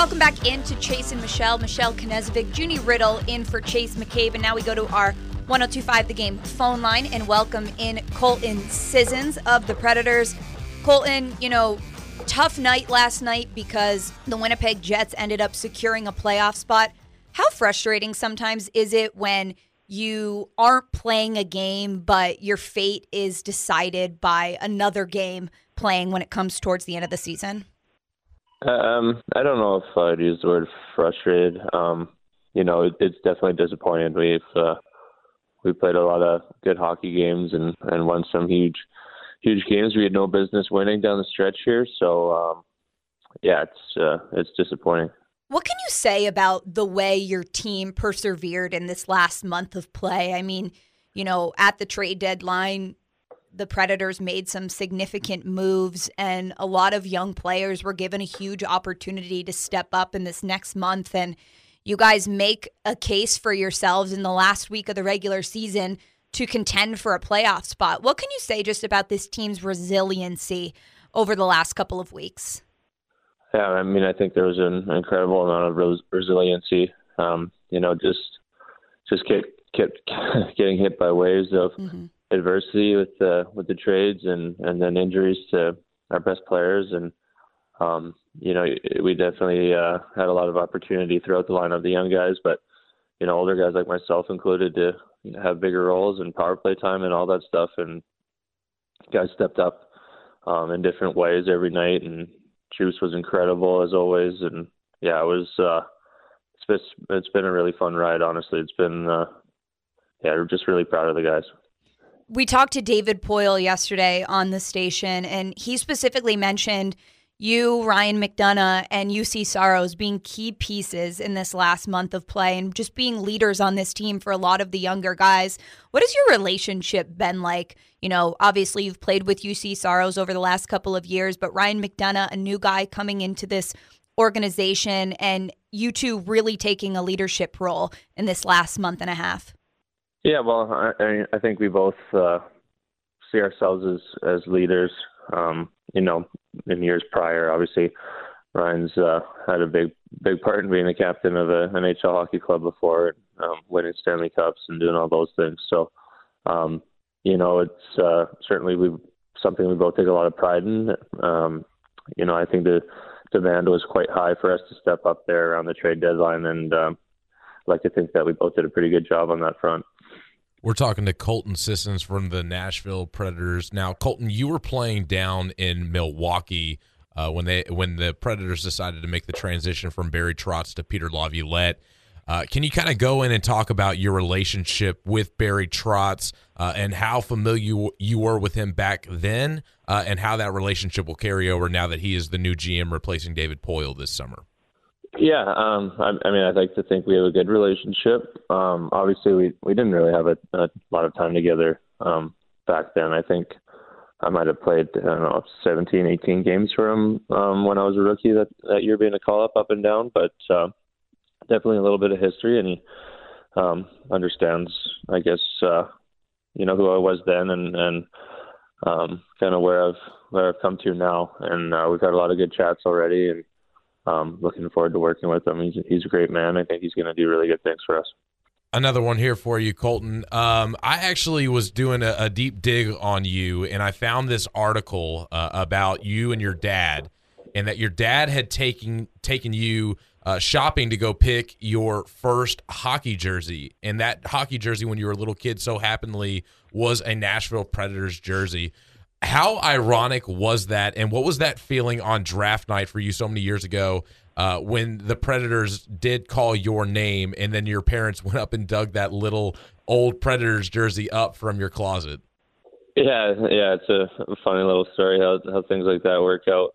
Welcome back into Chase and Michelle. Michelle Knezovic, Junie Riddle in for Chase McCabe. And now we go to our 102.5 The Game phone line and welcome in Colton Sissons of the Predators. Colton, tough night last night because the Winnipeg Jets ended up securing a playoff spot. How frustrating sometimes is it when you aren't playing a game, but your fate is decided by another game playing when it comes towards the end of the season? I don't know if I'd use the word frustrated. It's definitely disappointing. We played a lot of good hockey games and won some huge games we had no business winning down the stretch here. So, it's disappointing. What can you say about the way your team persevered in this last month of play? I mean, at the trade deadline, the Predators made some significant moves, and a lot of young players were given a huge opportunity to step up in this next month. And you guys make a case for yourselves in the last week of the regular season to contend for a playoff spot. What can you say just about this team's resiliency over the last couple of weeks? Yeah, I think there was an incredible amount of resiliency. Just kept getting hit by waves of adversity with the trades and then injuries to our best players, and we definitely had a lot of opportunity throughout the lineup, the young guys, but older guys like myself included to have bigger roles and power play time and all that stuff, and guys stepped up in different ways every night, and Juice was incredible as always, and yeah, it was it's been a really fun ride. Honestly, it's been we're just really proud of the guys. We talked to David Poile yesterday on the station, and he specifically mentioned you, Ryan McDonagh, and UC Saros being key pieces in this last month of play and just being leaders on this team for a lot of the younger guys. What has your relationship been like? Obviously you've played with UC Saros over the last couple of years, but Ryan McDonagh, a new guy coming into this organization, and you two really taking a leadership role in this last month and a half. Yeah, well, I think we both see ourselves as leaders. In years prior, obviously, Ryan's had a big part in being the captain of an NHL hockey club before, winning Stanley Cups and doing all those things. So, it's certainly something we both take a lot of pride in. I think the demand was quite high for us to step up there around the trade deadline, and I'd like to think that we both did a pretty good job on that front. We're talking to Colton Sissons from the Nashville Predators. Now, Colton, you were playing down in Milwaukee when the Predators decided to make the transition from Barry Trotz to Peter Laviolette. Can you kind of go in and talk about your relationship with Barry Trotz and how familiar you were with him back then and how that relationship will carry over now that he is the new GM replacing David Poile this summer? Yeah, I'd like to think we have a good relationship. Obviously, we didn't really have a lot of time together back then. I think I might have played, 17, 18 games for him when I was a rookie that year, being a call-up up and down. But definitely a little bit of history, and he understands, I guess, who I was then and kind of where I've come to now. And we've had a lot of good chats already, and looking forward to working with him. He's a great man. I think he's going to do really good things for us. Another one here for you, Colton. I actually was doing a deep dig on you, and I found this article about you and your dad, and that your dad had taken you shopping to go pick your first hockey jersey, and that hockey jersey when you were a little kid so happenly was a Nashville Predators jersey. How ironic was that, and what was that feeling on draft night for you so many years ago when the Predators did call your name and then your parents went up and dug that little old Predators jersey up from your closet? Yeah, it's a funny little story how things like that work out.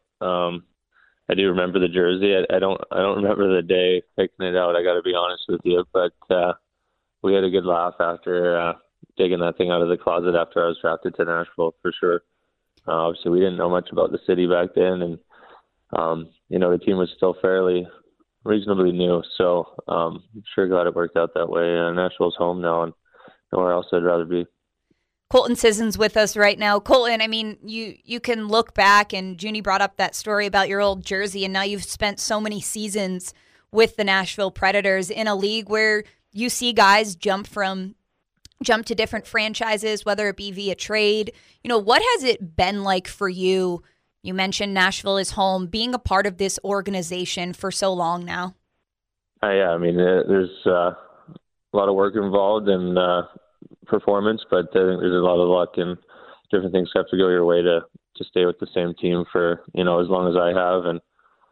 I do remember the jersey. I don't remember the day picking it out, I got to be honest with you, but we had a good laugh after digging that thing out of the closet after I was drafted to Nashville, for sure. Obviously, we didn't know much about the city back then, and the team was still fairly reasonably new. So I'm sure glad it worked out that way. Nashville's home now, and nowhere else I'd rather be. Colton Sissons with us right now. Colton, I mean, you can look back, and Junie brought up that story about your old jersey, and now you've spent so many seasons with the Nashville Predators in a league where you see guys jump to different franchises, whether it be via trade. What has it been like for you? You mentioned Nashville is home, being a part of this organization for so long now. Yeah, I mean, there's a lot of work involved in performance, but I think there's a lot of luck, and different things have to go your way to stay with the same team for as long as I have. And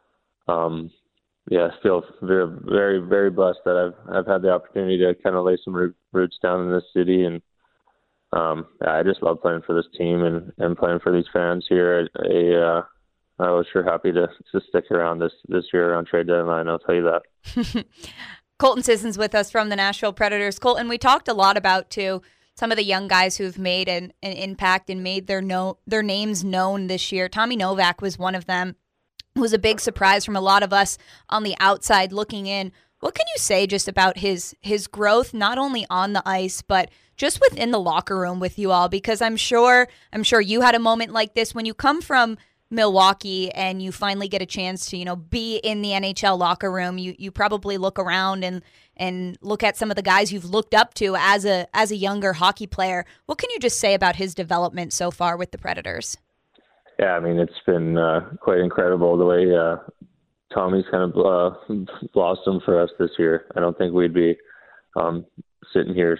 I feel very, very, very blessed that I've had the opportunity to kind of lay some roots down in this city. And I just love playing for this team and playing for these fans here. I was sure happy to stick around this year around trade deadline, I'll tell you that. Colton Sissons with us from the Nashville Predators. Colton, we talked a lot about, too, some of the young guys who've made an impact and made their names known this year. Tommy Novak was one of them. It was a big surprise from a lot of us on the outside looking in. What can you say just about his growth, not only on the ice, but just within the locker room with you all? Because I'm sure you had a moment like this when you come from Milwaukee and you finally get a chance to be in the NHL locker room. You probably look around and look at some of the guys you've looked up to as a younger hockey player. What can you just say about his development so far with the Predators? Yeah, I mean, it's been quite incredible the way Tommy's kind of blossomed for us this year. I don't think we'd be sitting here,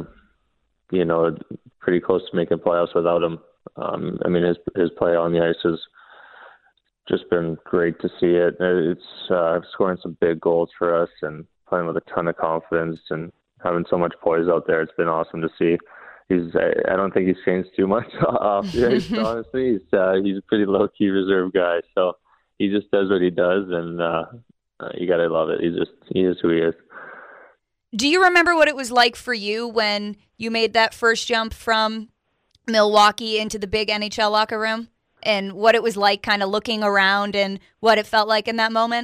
pretty close to making playoffs without him. I mean, his play on the ice has just been great to see it. It's scoring some big goals for us and playing with a ton of confidence and having so much poise out there. It's been awesome to see. I don't think he's changed too much off the ice, honestly. He's a pretty low-key reserve guy, so he just does what he does, and you got to love it. He is who he is. Do you remember what it was like for you when you made that first jump from Milwaukee into the big NHL locker room, and what it was like kind of looking around and what it felt like in that moment?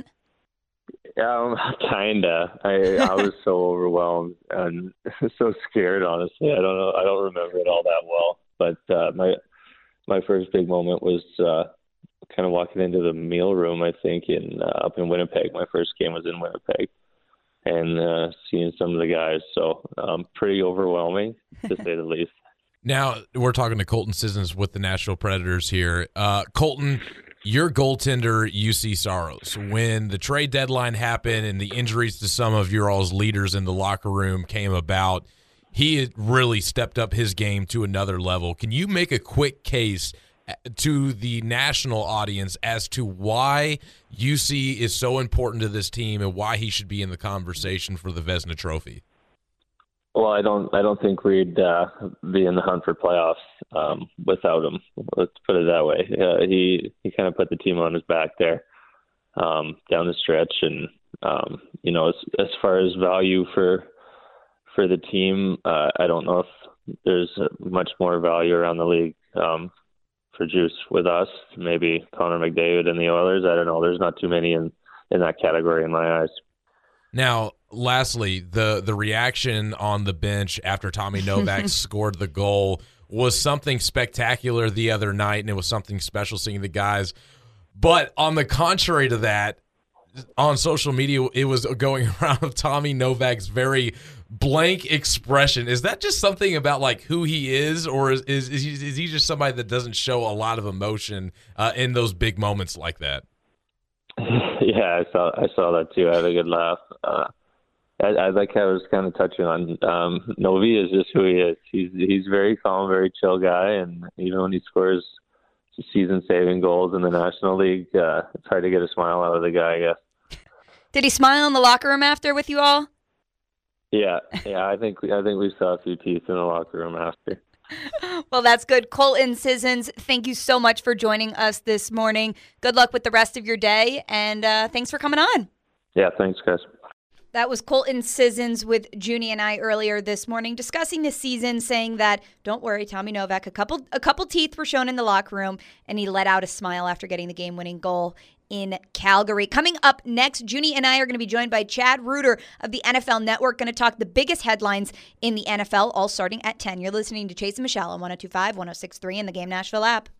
Kinda. I was so overwhelmed and so scared, honestly. I don't know. I don't remember it all that well. But my first big moment was kind of walking into the meal room, I think, up in Winnipeg. My first game was in Winnipeg. And seeing some of the guys. So pretty overwhelming, to say the least. Now, we're talking to Colton Sissons with the Nashville Predators here. Colton, your goaltender, UC Saros, when the trade deadline happened and the injuries to some of your all's leaders in the locker room came about, he had really stepped up his game to another level. Can you make a quick case to the national audience as to why UC is so important to this team and why he should be in the conversation for the Vezina Trophy? Well, I don't think we'd be in the hunt for playoffs without him. Let's put it that way. He kind of put the team on his back there down the stretch, and as far as value for the team, I don't know if there's much more value around the league for Juice with us. Maybe Connor McDavid and the Oilers. I don't know. There's not too many in that category in my eyes. Now, lastly, the reaction on the bench after Tommy Novak scored the goal was something spectacular the other night, and it was something special seeing the guys. But on the contrary to that, on social media, it was going around of Tommy Novak's very blank expression. Is that just something about like who he is, or is he just somebody that doesn't show a lot of emotion in those big moments like that? Yeah, I saw that too. I had a good laugh. I like how I was kind of touching on Novi is just who he is. He's very calm, very chill guy, and even when he scores season-saving goals in the National League, it's hard to get a smile out of the guy, I guess. Did he smile in the locker room after with you all? Yeah. I think we saw a few teeth in the locker room after. Well, that's good. Colton Sissons, thank you so much for joining us this morning. Good luck with the rest of your day, and thanks for coming on. Yeah, thanks, guys. That was Colton Sissons with Junie and I earlier this morning discussing the season, saying that, don't worry, Tommy Novak, a couple teeth were shown in the locker room, and he let out a smile after getting the game-winning goal in Calgary. Coming up next, Junie and I are going to be joined by Chad Reuter of the NFL Network, going to talk the biggest headlines in the NFL, all starting at 10. You're listening to Chase and Michelle on 102.5, 106.3 in the Game Nashville app.